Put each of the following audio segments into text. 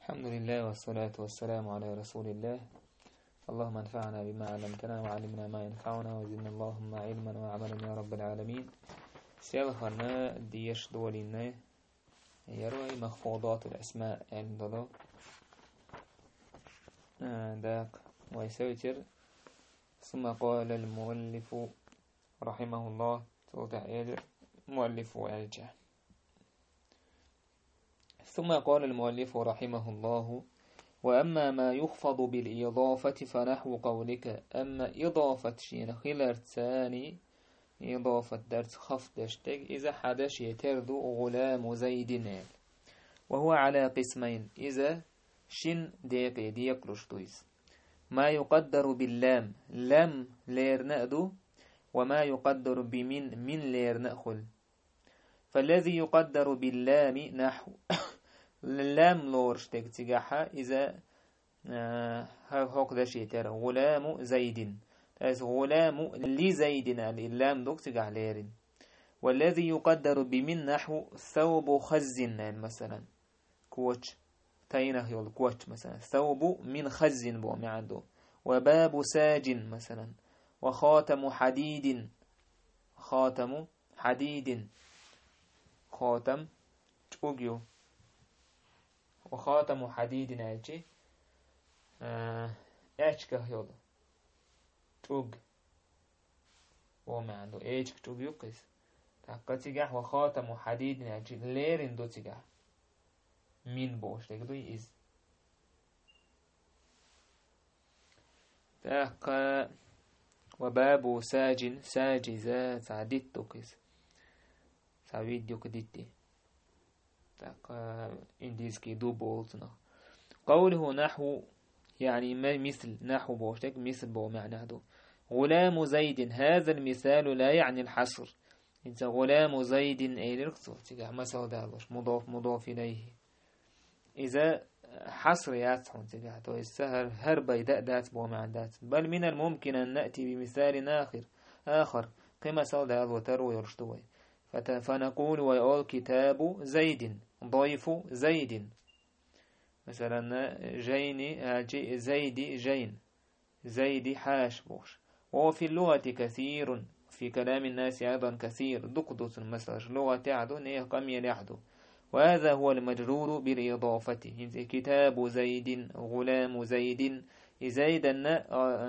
الحمد لله والصلاة والسلام على رسول الله. اللهم انفعنا بما علمتنا وعلمنا ما ينفعنا وزدنا اللهم علما وعملا يا رب العالمين. سيالخنا ديش دولنا يروي مخفوضات الأسماء عند الله داق ويسوتر. ثم قال المؤلف رحمه الله تعالى مؤلف ويرجع. ثم قال المؤلف رحمه الله: وأما ما يخفض بالإضافة فنحو قولك أما إضافة شين خلال ثاني إضافة درس خفض دشتك إذا حدش يترذو غلام زيد، وهو على قسمين. إذا شن ديقي ديقلش تويس ما يقدر باللام لم لير نأدو، وما يقدر بمن من لير نأخل. فالذي يقدر باللام نحو اللام لورش تجاحها إذا هوك ذا شيتر غلام زيد، غلام لزيد اللام دوك تجاه ليرين. والذي يقدر بمن نحو ثوب خزن مثلا كوتش تاينه يقول كوتش مثلا ثوب من خزن بو عنده. وباب ساج مثلا. وخاتم حديد خاتم حديد خاتم تشوجيو. وخاتم حديد ناجي اشكه يلا توج وما عنده ايش توج يقيس تاقتيجح. وخاتم حديد ناجي ليرين دو تيجح مين بوش تقدو يز تاق. وباب ساج ساجزا سعدت توكيس سعيد يوكديتي تاق انديسكي دو بولتنا. قوله نحو يعني ما مثل نحو بوشتك مثل بو معنى دو. غلام زيد هذا المثال لا يعني الحصر. انت غلام زيد اي لرقصو تيجا مثل دالوش مضاف إليه. إذا حصر ياتحون تيجا تو السهر هر بيداء دات بو معنى دات. بل من الممكن أن نأتي بمثال آخر كما مثل دال وترو يرشدوه. فنقول ويقول كتاب زيد ضيف زيد مثلا جيني زيد جين زيد حاش بوش. وفي اللغة كثير في كلام الناس أيضا كثير دقدس مثلا لغة تعدو نيه قم يلحدو. وهذا هو المجرور بالإضافة. كتاب زيد غلام زيد زيدا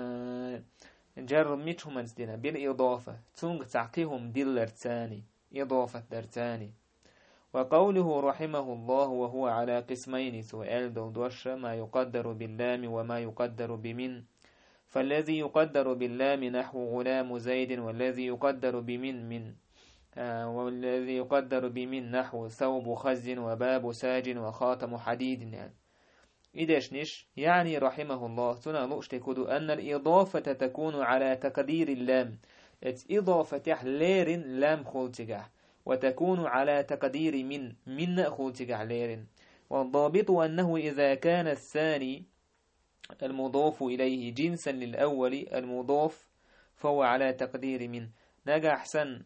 جر ميتهم انسدنا بالإضافة تونغ تعقيهم دلر ثاني إضافة در ثاني. وقوله رحمه الله وهو على قسمين سؤال دوش ما يقدر باللام وما يقدر بمن. فالذي يقدر باللام نحو غلام زيد، والذي يقدر بمن من والذي يقدر بمن نحو ثوب خز وباب ساج وخاتم حديد. يعني إداش نش يعني رحمه الله تنالوش تكدو أن الإضافة تكون على تقدير اللام. إضافة لير لام خلتجح، وتكون على تقدير من نأخذ تجعلير. والضابط أنه إذا كان الثاني المضاف إليه جنسا للأول المضاف فهو على تقدير من. نجح سن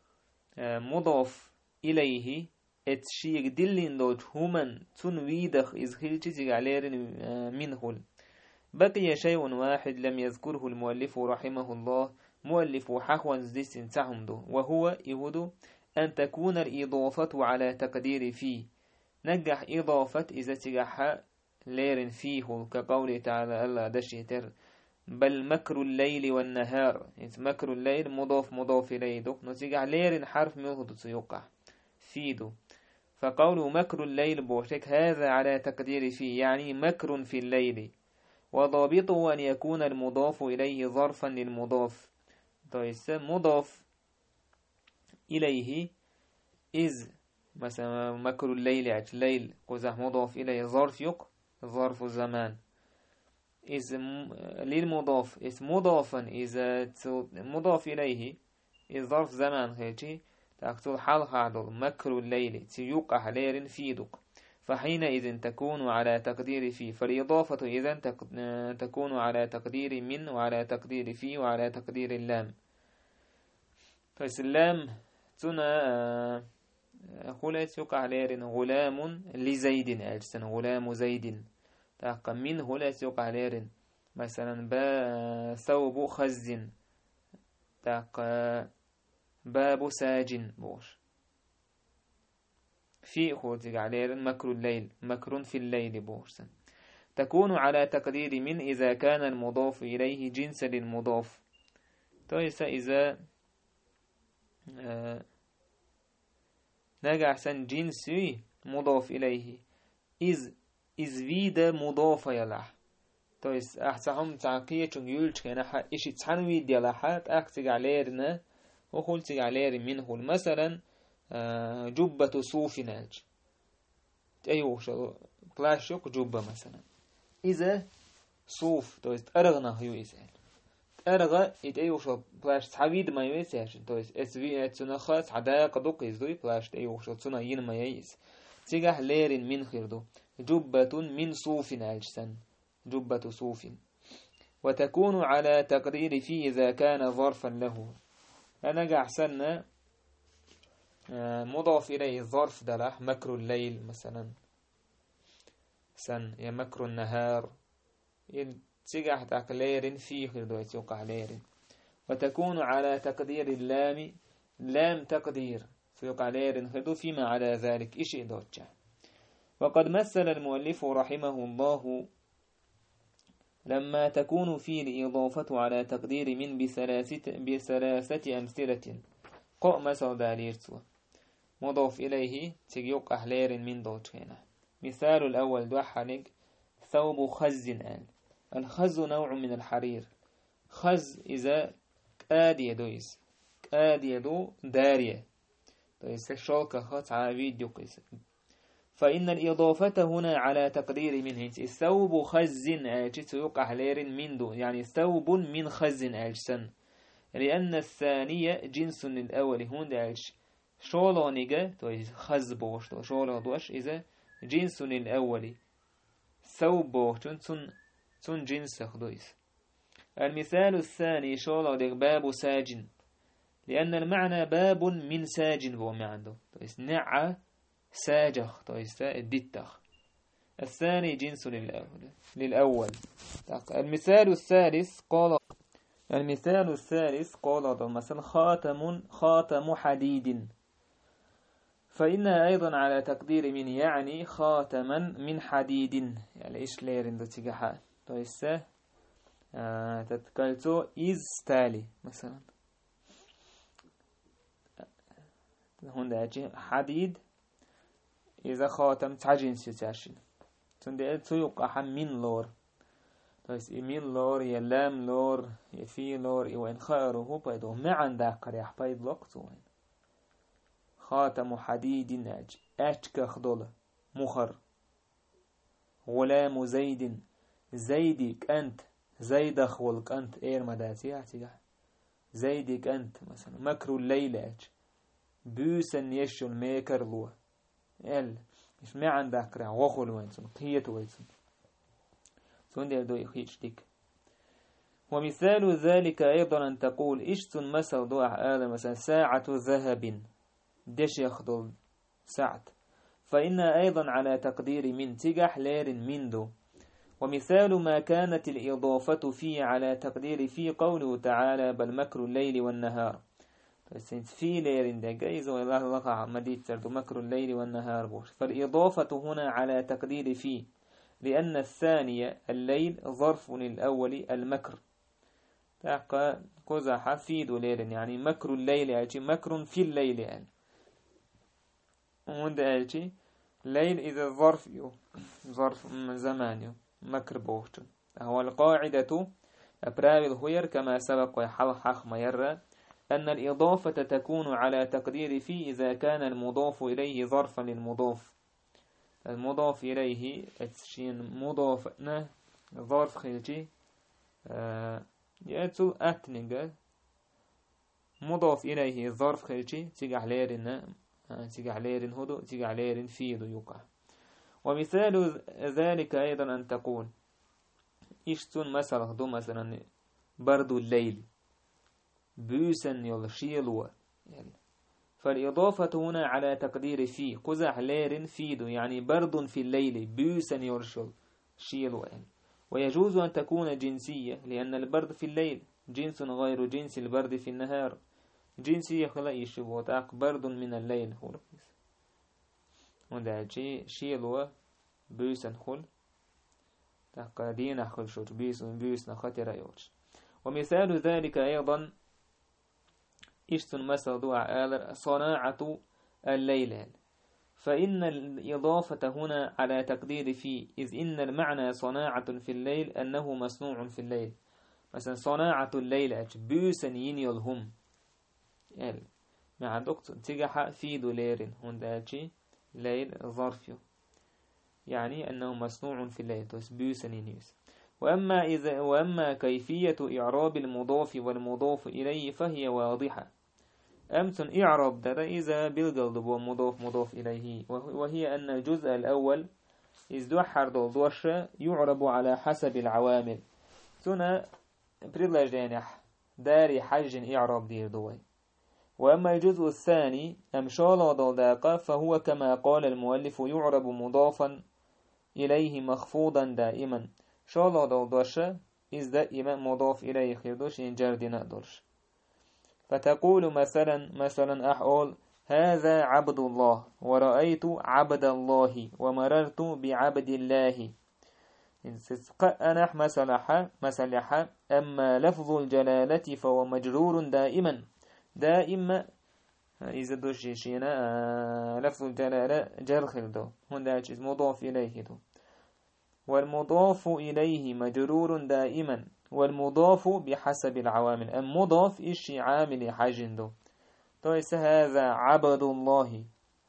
مضاف إليه اتشيك دلين دوت هما تنويدخ إزخيل تجعلير منه. بقي شيء واحد لم يذكره المؤلف رحمه الله مؤلف حقوان زيسن تعمدو، وهو يهدو أن تكون الإضافة على تقدير فيه. نجح إضافة إذا تجح لير فيه كقول تعالى الله دشيتر بل مكر الليل والنهار. مكر الليل مضاف إليه دوك نتجح لير حرف مهدو سيقع فيدو. فقوله مكر الليل بوشك هذا على تقدير فيه يعني مكر في الليل. وضابطه أن يكون المضاف إليه ظرفا للمضاف. طيب مضاف إليه إذ مثلا مكر الليل الليل قزح مضاف إليه ظرف ظرف زمان. إذ للمضاف إذ مضافا إذا مضاف إليه إذ ظرف زمان خيتي تأكتل حلقة عدل مكر الليل تيوقع لير فيدك. فحينئذ تكون على تقدير في. فالإضافة إذن تكون على تقدير من وعلى تقدير في وعلى تقدير اللام. فاللام تنا خلت يقع ليرن غلام لزيد أجسن غلام زيد تاق من خلت يقع ليرن مثلا ثوب خز تاق باب ساجن بوش في خلت يقع ليرن مكر الليل مكر في الليل بوش تكون على تقدير من إذا كان المضاف إليه جنس للمضاف تويس إذا نجع سن جنسي مضاف إليه إذ فيد مضاف يلح تويس أحسهم تعقية يلش كناح إيش تحنويد يلحات أكتج عليرنا وخلتج علير منه مثلا جبة صوف ناج أيوه شو بلاشوك جبة مثلا إذا صوف تويس أرغنا هيو إسهل أرغى إتأيو شو بلاش تعبيد ما يسهل تويس إسوي تنخص عدا قدوق إزدوي بلاش تأيو شو تنا ين ما ييس تيجح لير من خيردو جبة من صوف أجسن جبة صوف وتكون على تقدير في إذا كان ظرفا له أنا جحسن مضاف إليه ظرف دلح مكر الليل مثلا سن يا مكر النهار تيجح تقلير فيه خيردو يتوقع لير وتكون على تقدير اللام لام تقدير فيقع لير خيردو فيما على ذلك إشي دوتشا وقد مثل المؤلف رحمه الله لما تكون فيه الإضافة على تقدير من بثلاثة أمثلة قو مثل داليرتو مضاف إليه تيوقع لير من دوتشينا مثال الأول دوحنك ثوب خز آن الخز نوع من الحرير خز إذا كادي دويس كادي دو دارية دويس شوكة خط عابيد يقيس فإن الإضافة هنا على تقدير منه الثوب خز أجت يقع لير من دو يعني ثوب من خز أجسن لأن الثانية جنس للأول هون داش شولو نيجا دويس خز بوش دو شولو دوش إذا جنس للأول ثوب بوش تن جنس خدويس المثال الثاني شولو ديك باب ساجن لأن المعنى باب من ساجن بو عنده تويس نعى ساجخ تويس الدتخ الثاني جنس للأول المثال الثالث قال مثلا خاتم حديد فإنها أيضا على تقدير من يعني خاتما من حديد يعني إيش ليرين دو تيجا تويس تتكلتو إز تالي مثلا هون داجي حديد إذا خاتم تعجين سيتاشين تندي تيوقع من لور تويس من لور يلام لور يفي لور وين خيره بيدو معا داكر يح بيد لقطو وين خاتم حديد أجك خدول مخر غلام زيد زيدك أنت زيدخ ولك أنت إير مداتي أعتقد زيدك أنت مثلا مكر الليل أج بوسن يشل ميكر لوه مش ما عندك رع وخل وينسون قية وينسون سون دي دو يخيش ديك ومثال ذلك أيضا أن تقول إشتن مثل ضوع آل مثلا ساعة ذهب دش يخضل ساعة فإن أيضا على تقدير من تجح لير من دو ومثال ما كانت الإضافة فيه على تقدير فيه قوله تعالى بل مكر الليل والنهار في لير ده جايز والله لقع مديت تردو مكر الليل والنهار بوش فالإضافة هنا على تقدير فيه لأن الثانية الليل ظرف للأول المكر تاقى كوزا حفيد ليل يعني مكر الليل يعني مكر في الليل يعني ومن ده ليل إذا ظرف من زمان مكر بوشت هو القاعدة أبراوي الخير كما سبق ويحلحق ما يرى أن الإضافة تكون على تقدير في إذا كان المضاف إليه ظرفا للمضاف المضاف إليه الشين مضاف ظرف خلجي يأتو أتنجا مضاف إليه ظرف خلجي تيجع ليرن هدو تيجع ليرن فيدو يقع ومثال ذلك أيضا أن تقول إشتون مثلا برد الليل بوسن يلا شيلوا يعني فالإضافة هنا على تقدير في قزح لير فيدو يعني برد في الليل بيوسا يرشل شيلو يعني. ويجوز أن تكون جنسية لأن البرد في الليل جنس غير جنس البرد في النهار. جنسية خلا يشبوتاك برد من الليل خلقس وده شيلو بيوسا خل تقدين خل شوش بيوس نخطر يوش. ومثال ذلك أيضا إشتن مثل دعاء صناعة الليل، فإن الإضافة هنا على تقدير في، إذ إن المعنى صناعة في الليل أنه مصنوع في الليل. مثلا صناعة الليل بيوسن ينيلهم يعني مع دكتور تجح في دولار هنداتي ليل ظرفيو يعني أنه مصنوع في الليل بيوسن ينيوس. وأما كيفية إعراب المضاف والمضاف إليه فهي واضحة. أمثل إعراب ده إذا بالقلب مضاف إليه، وهي أن الجزء الأول إزدوحر دوش يعرب على حسب العوامل. ثنا بريلاجينح داري حج إعراب دير دوي. وأما الجزء الثاني أمشالا دالداقة فهو كما قال المؤلف يعرب مضافا إليه مخفوضا دائما. شالا دالدوش إز دائما مضاف إليه خيردوش ينجر دي نقدرش. فتقول مثلا أحول هذا عبد الله ورأيت عبد الله ومررت بعبد الله. أنح مسلحة. أما لفظ الجلالة فهو مجرور دائما إذا دوشيشينا لفظ الجلالة جرخل دو هنا مضاف إليه دو، والمضاف إليه مجرور دائما، والمضاف بحسب العوامل. المضاف إشي عامل حاجندو تويس هذا عبد الله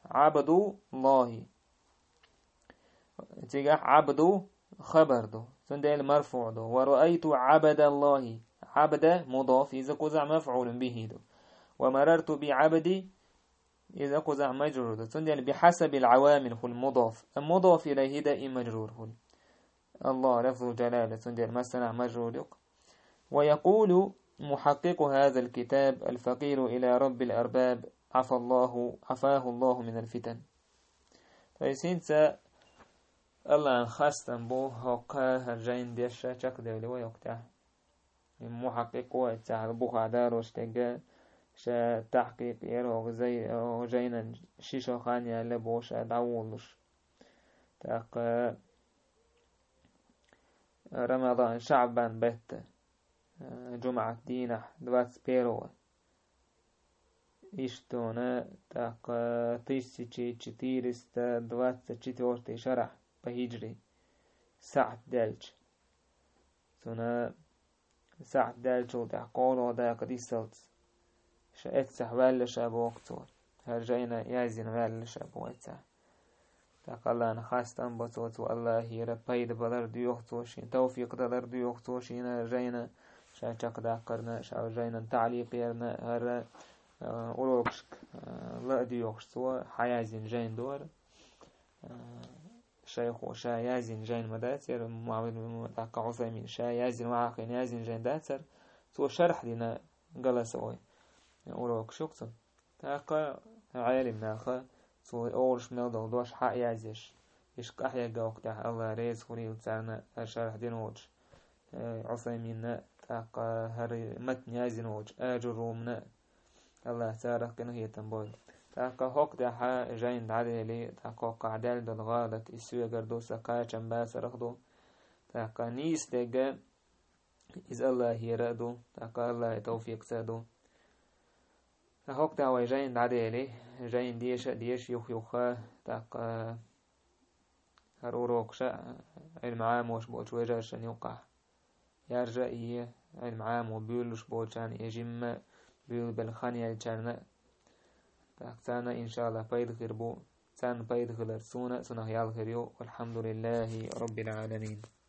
تيجا عبد خبر دو سندل مرفوع دو. ورأيت عبد الله عبد مضاف إذا قزع مفعول به دو. ومررت بعبدي إذا قزع مجرور دو سندل بحسب العوامل هو المضاف إليه دائما مجرور هو الله لفظ جلالة سندل مثلا مجرور. ويقول محقق هذا الكتاب الفقير إلى رب الأرباب عفاه الله من الفتن. فيسينسا الله خاستن بو هقا هرجين ديشا چك دولي ويقتع محقق ويتعال بو خاداروش تقا شا تحقيق يرو زي جينا شيشو خانيا لبوش دعولش تاق رمضان شعبان بيت جمعة دينح 21 إشتونا تاق 1424 شرح بهجري ساعة دالج سونا ساعة دالج وتحقولو دا قديسلت شايت سحوال شابوكتور هرجينا يازين وال شابوكتور تاق الله نخاستن بطوت والله يربيد بلر ديوختوشين توفيق دلر ديوختوشين هرجينا شاچق دا قرنا شاوجينا تعليق يرنا هر أوروكشك لا ديوختو حيازين جين دور شيخ وشا يازين جين مداتر معبد متاق عثيمين شا يازين وعاقين يازين جين داتر تو شرح لنا قلسوي أوروكشوكتن تاق عالم ناخا تو أورش منو دوش حق يازيش إشق أحيا قوق تاح الله ريز خوري وتسارنا شرح دين وجه عثيمين تاق هر متن يازين وجه أجرومنا الله تارك كنه يتنبول تاق هوك دحا جين دعالي تاق قعدال دل غادت إسوية قردوسا قاچن باس رخدو تاق نيس دقا إز الله يردو تاق الله توفيق سادو هوك دعوي جين دعالي جين ديش يوخا تاق هروروكشا علم عام وش بوش ويجاشن يوقع يرجع إيه علم عام وبيولش بوشان يجمع بيول بالخانية الجنة تاكتانا إن شاء الله بايد خيربو تان بايد خلر سونا هيال خيريو والحمد لله رب العالمين.